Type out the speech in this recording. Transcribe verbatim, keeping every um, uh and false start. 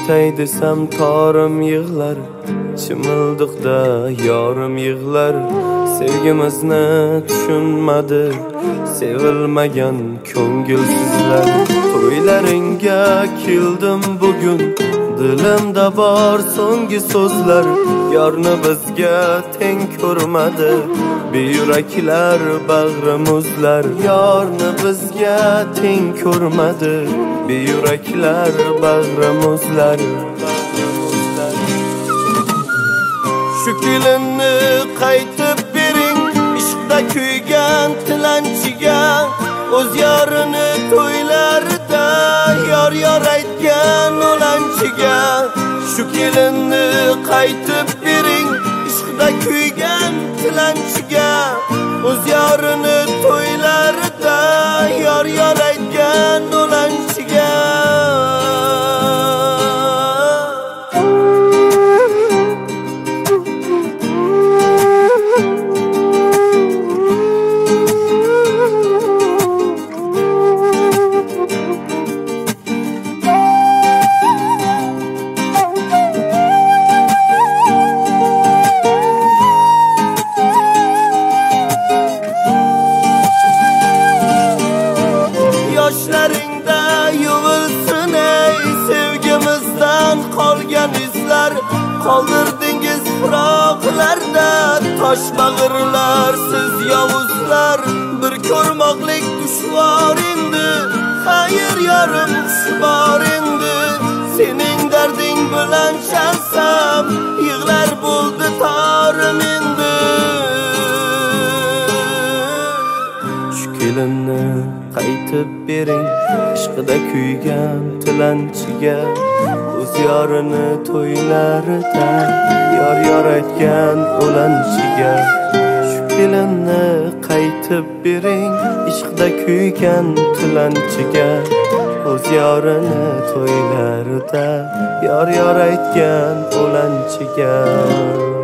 Ketay desam torim yig'lar, chimildiqda yorim yig'lar. Sevgimizni tushunmadi sevilmagan ko'ngilsizlar. To'ylaringga keldim bugun, dilimda bor so'nggi so'zlar. Yorni bizga teng ko'rmadi beyuraklar bag'rimizlar. Yorni bizga teng ko'rmadi beyuraklar bag'rimizlar. Shu kelinni qaytib bering, ishqda kuygan tilanchiga. O'z yorini to'ylarida yor yor aytgan o'lanchiga. Shu kelinni qaytib bering, ishqda kuygan tilanchiga. O'z yorini to'ylarida yor yor aytgan o'lanchiga. Yoshlaringda yuvilsin ey sevgimizdan qolgan izlar. Qoldirdingiz firoqlarda tosh bag'irlar siz yovuzlar. Bir ko'rmoqlik dushvor endi, xayr yorim bor endi. Sening darding bilan chalsam yig'lar bo'ldi torim endi. Shu kelinni qaytib bering, ishqida kuygan tilanchiga. O'z yorini to'ylarida yor yor aytgan o'lanchiga. Shu kelinni qaytib bering, ishqida kuygan tilanchiga. O'z yorini to'ylarida yor yor aytgan o'lanchiga.